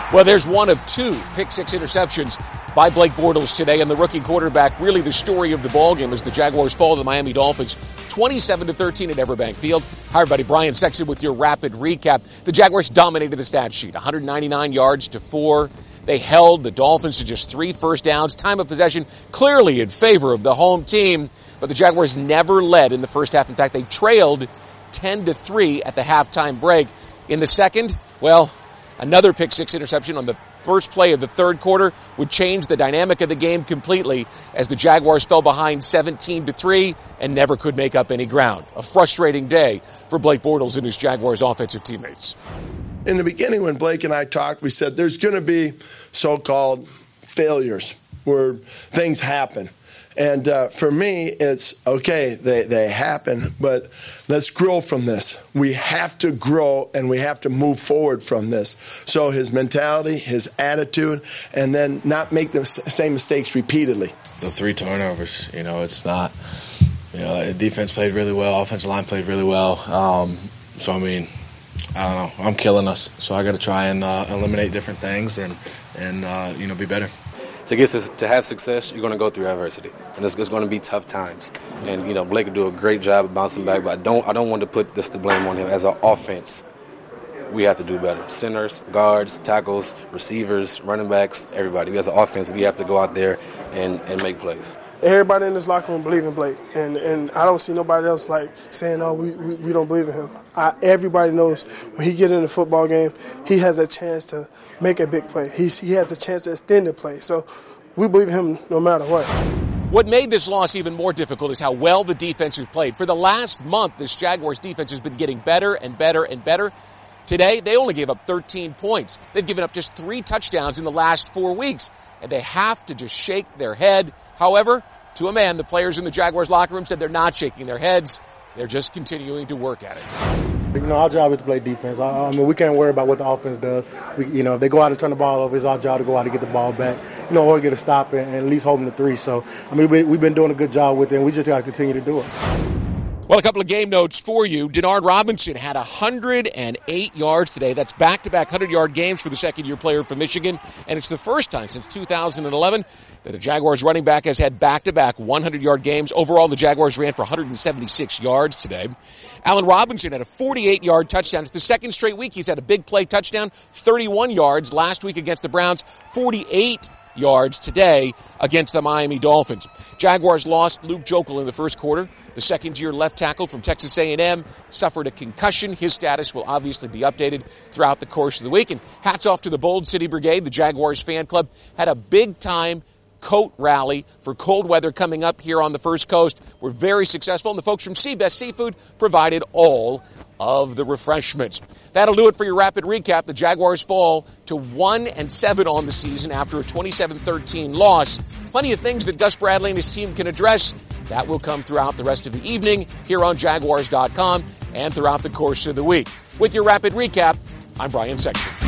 Well, there's one of two pick-six interceptions by Blake Bortles today, and the rookie quarterback, really the story of the ballgame as the Jaguars fall to the Miami Dolphins 27-13 at Everbank Field. Hi, everybody. Brian Sexton with your rapid recap. The Jaguars dominated the stat sheet, 199 yards to 4. They held the Dolphins to just 3 first downs. Time of possession clearly in favor of the home team, but the Jaguars never led in the first half. In fact, they trailed 10-3 at the halftime break. In the second, well, another pick-six interception on the first play of the third quarter would change the dynamic of the game completely as the Jaguars fell behind 17-3 and never could make up any ground. A frustrating day for Blake Bortles and his Jaguars offensive teammates. In the beginning, when Blake and I talked, we said there's going to be so-called failures where things happen. And for me, it's, okay, they happen, but let's grow from this. We have to grow, and we have to move forward from this. So his mentality, his attitude, and then not make the same mistakes repeatedly. The 3 turnovers, it's not, the defense played really well, offensive line played really well. So, I don't know, I'm killing us. So I got to try and eliminate different things and be better. To have success, you're going to go through adversity, and it's going to be tough times. And Blake will do a great job of bouncing back, but I don't want to put this the blame on him. As an offense, we have to do better. Centers, guards, tackles, receivers, running backs, everybody. As an offense, we have to go out there and make plays. Everybody in this locker room believe in Blake, and I don't see nobody else saying, "Oh, we don't believe in him." Everybody knows when he get in the football game, he has a chance to make a big play. He has a chance to extend the play. So we believe in him no matter what. What made this loss even more difficult is how well the defense has played. For the last month, this Jaguars defense has been getting better and better and better. Today, they only gave up 13 points. They've given up just 3 touchdowns in the last 4 weeks, and they have to just shake their head. However, to a man, the players in the Jaguars locker room said they're not shaking their heads. They're just continuing to work at it. Our job is to play defense. We can't worry about what the offense does. If they go out and turn the ball over, it's our job to go out and get the ball back, or get a stop and at least hold them to 3. So, we've been doing a good job with it, and we just got to continue to do it. Well, a couple of game notes for you. Denard Robinson had 108 yards today. That's back-to-back 100-yard games for the second-year player from Michigan. And it's the first time since 2011 that the Jaguars running back has had back-to-back 100-yard games. Overall, the Jaguars ran for 176 yards today. Allen Robinson had a 48-yard touchdown. It's the second straight week he's had a big play touchdown, 31 yards last week against the Browns, 48 yards today against the Miami Dolphins. Jaguars lost Luke Joeckel in the first quarter. The second-year left tackle from Texas A&M suffered a concussion. His status will obviously be updated throughout the course of the week. And hats off to the Bold City Brigade. The Jaguars fan club had a big-time coat rally for cold weather coming up here on the First Coast. We're very successful, and the folks from Seabest Seafood provided all of the refreshments. That'll do it for your rapid recap. The Jaguars fall to 1-7 on the season after a 27-13 loss. Plenty of things that Gus Bradley and his team can address. That will come throughout the rest of the evening here on Jaguars.com and throughout the course of the week. With your rapid recap, I'm Brian Sexton.